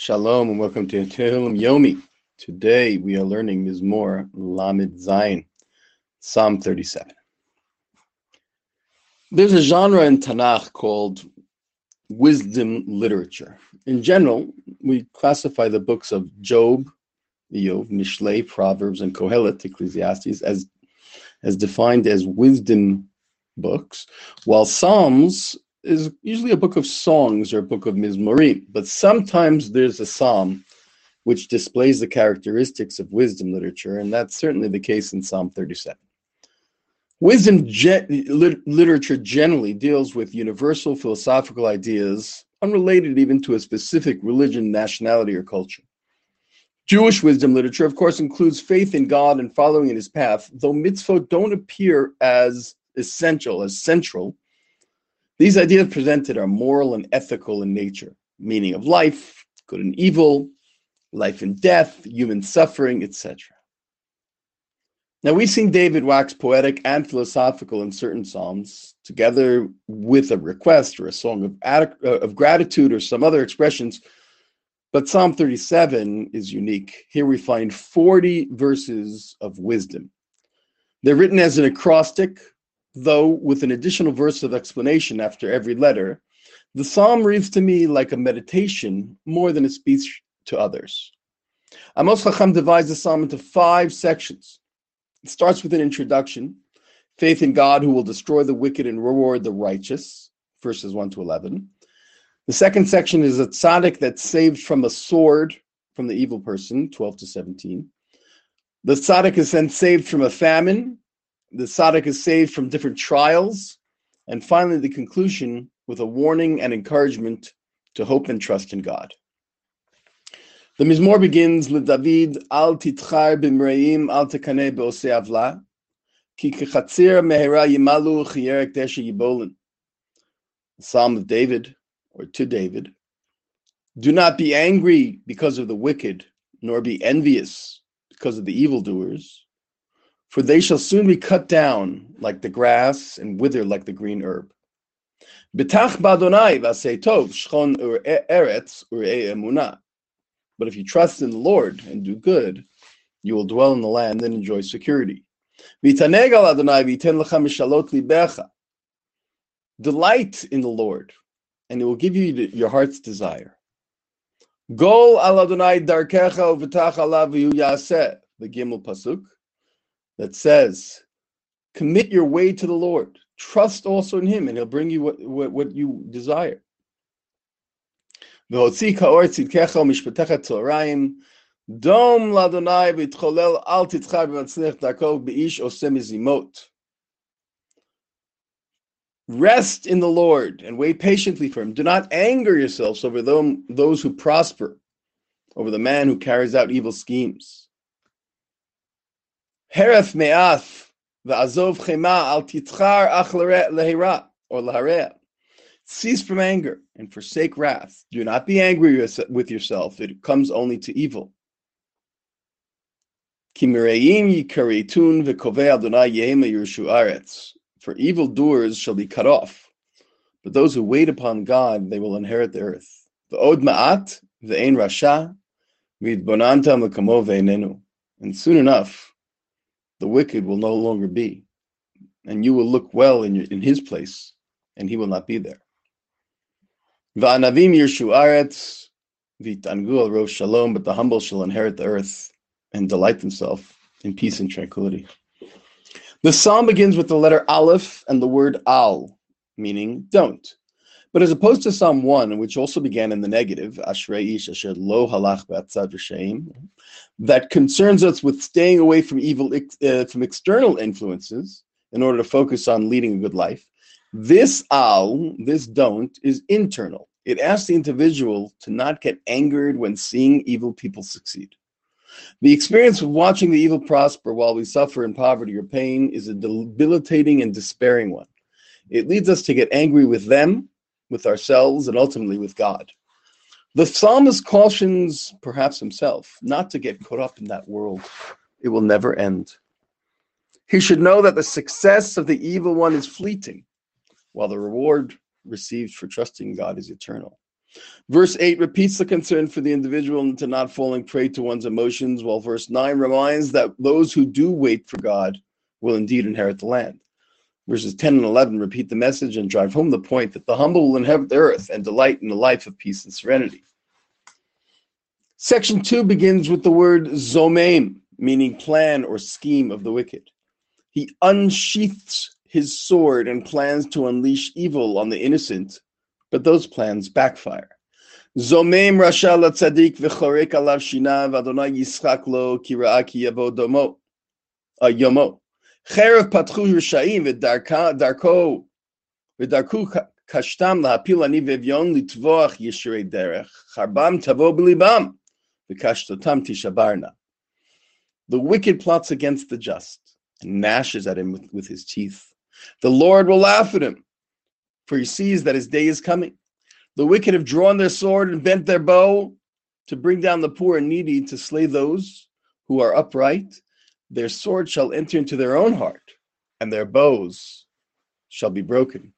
Shalom and welcome to Tehillim Yomi. Today we are learning Mizmor Lamed Zayin, Psalm 37. There's a genre in Tanakh called wisdom literature. In general, we classify the books of Job, Iyov, Mishlei, Proverbs, and Kohelet, Ecclesiastes, as defined as wisdom books, while Psalms is usually a book of songs or a book of Mizmorim, but sometimes there's a psalm which displays the characteristics of wisdom literature, and that's certainly the case in Psalm 37. Wisdom literature generally deals with universal philosophical ideas, unrelated even to a specific religion, nationality, or culture. Jewish wisdom literature, of course, includes faith in God and following in his path, though mitzvot don't appear as essential, as central. These ideas presented are moral and ethical in nature, meaning of life, good and evil, life and death, human suffering, etc. Now, we've seen David wax poetic and philosophical in certain psalms, together with a request or a song of gratitude or some other expressions, but Psalm 37 is unique. Here we find 40 verses of wisdom. They're written as an acrostic, though with an additional verse of explanation after every letter. The psalm reads to me like a meditation more than a speech to others. Amos Chacham divides the psalm into 5 sections. It starts with an introduction, faith in God who will destroy the wicked and reward the righteous, verses 1 to 11. The second section is a tzaddik that's saved from a sword from the evil person, 12 to 17. The tzaddik is then saved from a famine. The tzaddik is saved from different trials. And finally, the conclusion with a warning and encouragement to hope and trust in God. The Mizmor begins, LeDavid, Al titchar b'mreim, al tekaneh be'osei avla, ki kechatzir mehera yimalu chiyerek deshe yibolin. The Psalm of David, or to David. Do not be angry because of the wicked, nor be envious because of the evildoers, for they shall soon be cut down like the grass and wither like the green herb. Betach b'Adonai v'asei tov, shchon eretz urei emunah. But if you trust in the Lord and do good, you will dwell in the land and enjoy security. V'taneg al Adonai v'yiten lecha mishalot libecha. Delight in the Lord, and it will give you your heart's desire. Gol al Adonai darkecha uv'tach alav v'hu yaseh. The Gimel pasuk that says, commit your way to the Lord. Trust also in him, and he'll bring you what you desire. V'hotzi ka'or tzidkecha u'mishpatecha tzorayim. Dom l'Adonai v'itcholel al titchar b'matzlech darko b'ish oseh mizimot. Rest in the Lord and wait patiently for him. Do not anger yourselves over those who prosper, over the man who carries out evil schemes. Heref me'ath v'azov chema al titchar ach lehera or lahareah. Cease from anger and forsake wrath. Do not be angry with yourself. It comes only to evil. Ki mireim yikaritun v'kovei Adonai yehema yirshu aretz. For evildoers shall be cut off, but those who wait upon God, they will inherit the earth. V'od ma'at v'ein rasha v'idbonanta mekamo ve'enenu. And soon enough, the wicked will no longer be, and you will look well in his place, and he will not be there. V'anavim yirshu aretz v'yitangu al rosh shalom. But the humble shall inherit the earth and delight themselves in peace and tranquility. The psalm begins with the letter Aleph and the word Al, meaning don't. But as opposed to Psalm 1, which also began in the negative, Ashrei ish asher lo halach b'atzad v'sheim, that concerns us with staying away from evil, from external influences in order to focus on leading a good life, this Al, this don't, is internal. It asks the individual to not get angered when seeing evil people succeed. The experience of watching the evil prosper while we suffer in poverty or pain is a debilitating and despairing one. It leads us to get angry with them, with ourselves, and ultimately with God. The psalmist cautions, perhaps himself, not to get caught up in that world. It will never end. He should know that the success of the evil one is fleeting, while the reward received for trusting God is eternal. Verse 8 repeats the concern for the individual into not falling prey to one's emotions, while verse 9 reminds that those who do wait for God will indeed inherit the land. Verses 10 and 11 repeat the message and drive home the point that the humble will inherit the earth and delight in a life of peace and serenity. Section 2 begins with the word zomeim, meaning plan or scheme of the wicked. He unsheaths his sword and plans to unleash evil on the innocent, but those plans backfire. Zomeim rasha latzadik v'chorek alav shinav Adonai yischak lo ki ra'a ki yavo yomo. Cherev patchu rishaim v'darko kashtam lahapil ani v'evyon litvoach yeshrei derech charbam tavo b'libam v'kashtotam tishabarna. The wicked plots against the just and gnashes at him with his teeth. The Lord will laugh at him, for he sees that his day is coming. The wicked have drawn their sword and bent their bow to bring down the poor and needy, to slay those who are upright. Their sword shall enter into their own heart, and their bows shall be broken.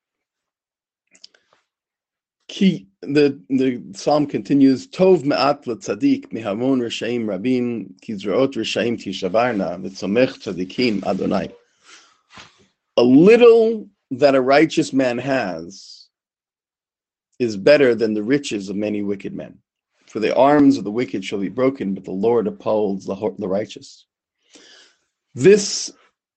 The psalm continues, Tov me'at l'tzadik mihamon reshaim rabim kizraot reshaim tishabarna v'tzomech tzadikim Adonai. A little that a righteous man has is better than the riches of many wicked men. For the arms of the wicked shall be broken, but the Lord upholds the righteous. This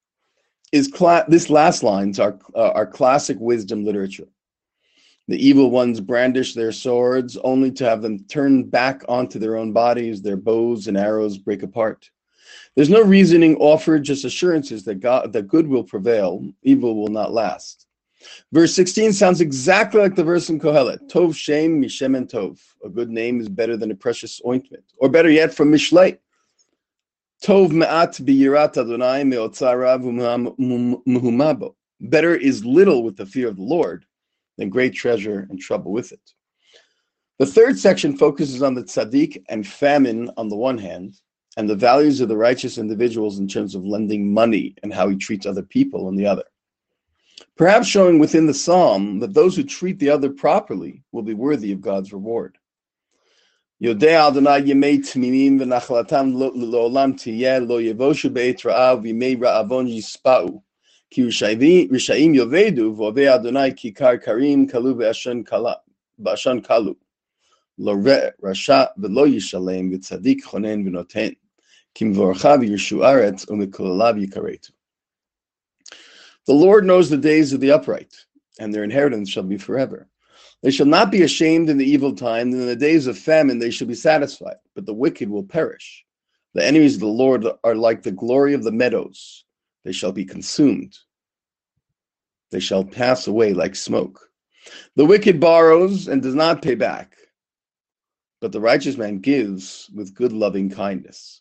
last lines are classic wisdom literature. The evil ones brandish their swords only to have them turn back onto their own bodies. Their bows and arrows break apart. There's no reasoning offered, just assurances that good will prevail, evil will not last. Verse 16 sounds exactly like the verse in Kohelet. Tov Shem Mishemen Tov. A good name is better than a precious ointment. Or better yet, from Mishlei. Tov Me'at Biyirat Adonai Me'otzarav Muhumabo. Better is little with the fear of the Lord than great treasure and trouble with it. The third section focuses on the tzaddik and famine on the one hand, and the values of the righteous individuals in terms of lending money and how he treats other people on the other. Perhaps showing within the psalm that those who treat the other properly will be worthy of God's reward. Yodei Adonai yemei tmimim v'nachalatam lo'olam tiyeh lo yevoshu be'et ra'av v'imei ra'avon yispa'u ki rishaim yovedu v'ovei Adonai kikar karim kalu v'ashan kalu lo re' rasha v'lo yishalem v'tzadik chonen v'noten kim v'orcha v'yirshu aretz u'mikolalav yikaretu. The Lord knows the days of the upright, and their inheritance shall be forever. They shall not be ashamed in the evil time, and in the days of famine they shall be satisfied, but the wicked will perish. The enemies of the Lord are like the glory of the meadows. They shall be consumed. They shall pass away like smoke. The wicked borrows and does not pay back, but the righteous man gives with good loving kindness.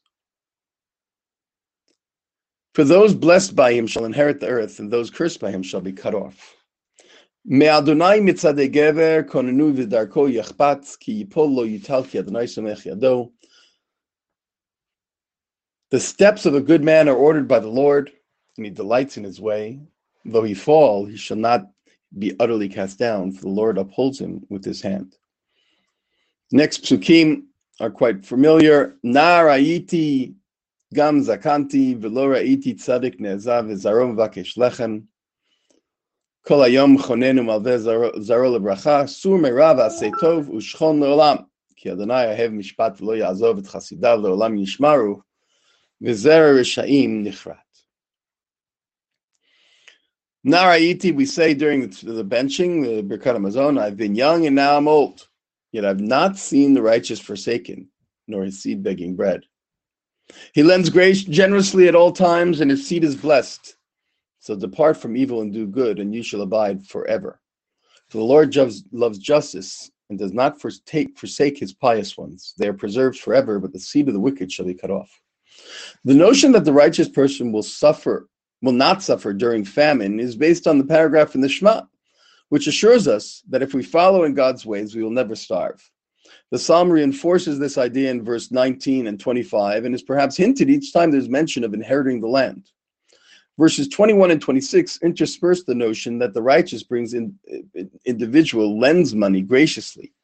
For those blessed by him shall inherit the earth, and those cursed by him shall be cut off. Me Adonai mitzadei gever konenu v'darko yachpat ki yipol lo yital ki Adonai somech yado. The steps of a good man are ordered by the Lord, and he delights in his way. Though he fall, he shall not be utterly cast down, for the Lord upholds him with his hand. Next psukim are quite familiar. Na ra'iti Gam zakanti v'lo ra'iti tzadik ne'ezav v'zaro m'vakesh lechem. Kol hayom chonenu malveh zaro lebracha. Sur me'rav aseh tov u'shchon le'olam. Ki Adonai ahev mishpat v'lo ya'azov et chasidav le'olam yishmaru. V'zera risha'im nichrat. Na ra'iti, we say during the benching, the Birkat HaMazon, I've been young and now I'm old. Yet I've not seen the righteous forsaken, nor his seed begging bread. He lends grace generously at all times, and his seed is blessed. So depart from evil and do good, and you shall abide forever. For the Lord loves justice, and does not forsake his pious ones. They are preserved forever, but the seed of the wicked shall be cut off. The notion that the righteous person will not suffer during famine is based on the paragraph in the Shema, which assures us that if we follow in God's ways, we will never starve. The psalm reinforces this idea in verse 19 and 25 and is perhaps hinted each time there's mention of inheriting the land. Verses 21 and 26 intersperse the notion that the righteous individual lends money graciously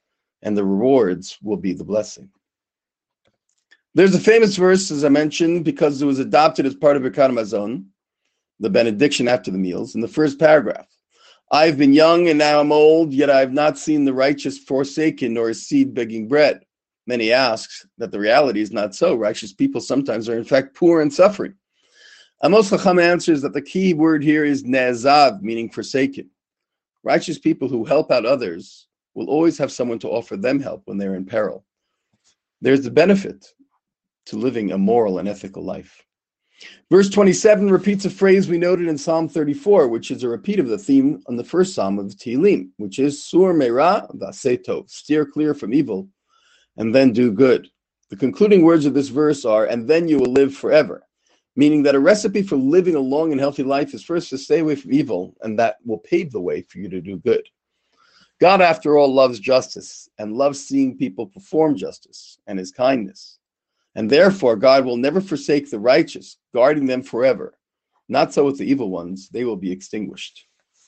and the rewards will be the blessing. There's a famous verse, as I mentioned, because it was adopted as part of Birkat Hamazon, the benediction after the meals, in the first paragraph. I've been young and now I'm old, yet I have not seen the righteous forsaken nor his seed begging bread. Many ask that the reality is not so. Righteous people sometimes are in fact poor and suffering. Amos Chacham answers that the key word here is ne'ezav, meaning forsaken. Righteous people who help out others will always have someone to offer them help when they're in peril. There's the benefit to living a moral and ethical life. Verse 27 repeats a phrase we noted in Psalm 34, which is a repeat of the theme on the first Psalm of Tehillim, which is Sur Meira V'aseh Tov, steer clear from evil and then do good. The concluding words of this verse are, and then you will live forever, meaning that a recipe for living a long and healthy life is first to stay away from evil, and that will pave the way for you to do good. God, after all, loves justice and loves seeing people perform justice and his kindness. And therefore, God will never forsake the righteous, guarding them forever. Not so with the evil ones, they will be extinguished.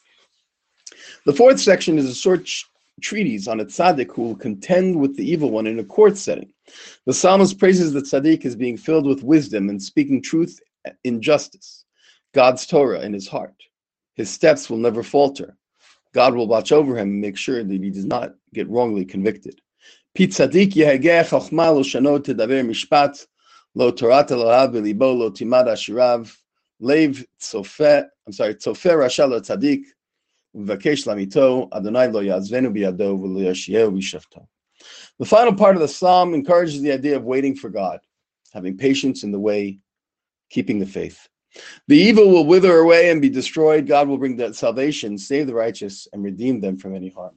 The fourth section is a short treatise on a tzaddik who will contend with the evil one in a court setting. The psalmist praises the tzaddik as being filled with wisdom and speaking truth in justice, God's Torah in his heart. His steps will never falter. God will watch over him and make sure that he does not get wrongly convicted. Pi tzadik yehageh chochma lo shanot tedaber mishpat, lo torat Elohav belibo lo timad ashirav, lev tzofer rasha lo tzadik, v'vakesh lamito, Adonai lo yazvenu biyado v'lo yashiyeu b'shavto. The final part of the psalm encourages the idea of waiting for God, having patience in the way, keeping the faith. The evil will wither away and be destroyed. God will bring the salvation, save the righteous, and redeem them from any harm.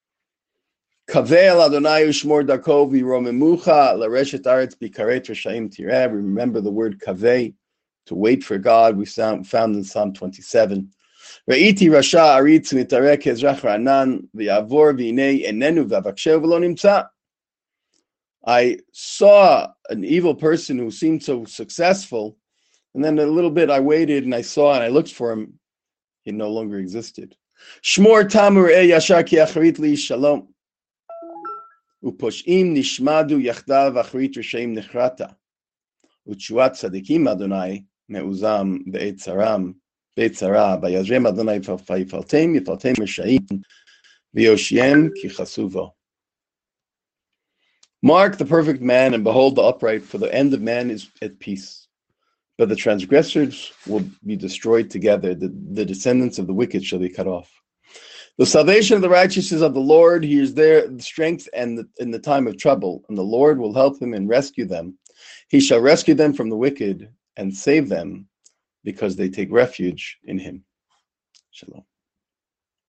Kavel Adonai ushmor darko v'romemucha lareshet aretz bikaret reshaim tireh. Remember the word kaveh, to wait for God. We found in Psalm 27. Re'iti rasha aritz mitarek ezrach ranan v'yavor v'inei enenu v'avakshev v'lo nimtza. I saw an evil person who seemed so successful, and then a little bit I waited and I saw and I looked for him. He no longer existed. Shmor tamur e yashar ki acharit li shalom. Uposhim nishmadu yachdav acharit reshaim nechrata. Utshuat tzadikim Adonai me'uzam be'etzaram be'etzara vayazrem Adonai yifaltem reshaim v'yoshiem ki chasuvo. Mark the perfect man and behold the upright, for the end of man is at peace. But the transgressors will be destroyed together. The descendants of the wicked shall be cut off. The salvation of the righteous is of the Lord. He is their strength and in the time of trouble, and the Lord will help them and rescue them. He shall rescue them from the wicked and save them because they take refuge in him. Shalom.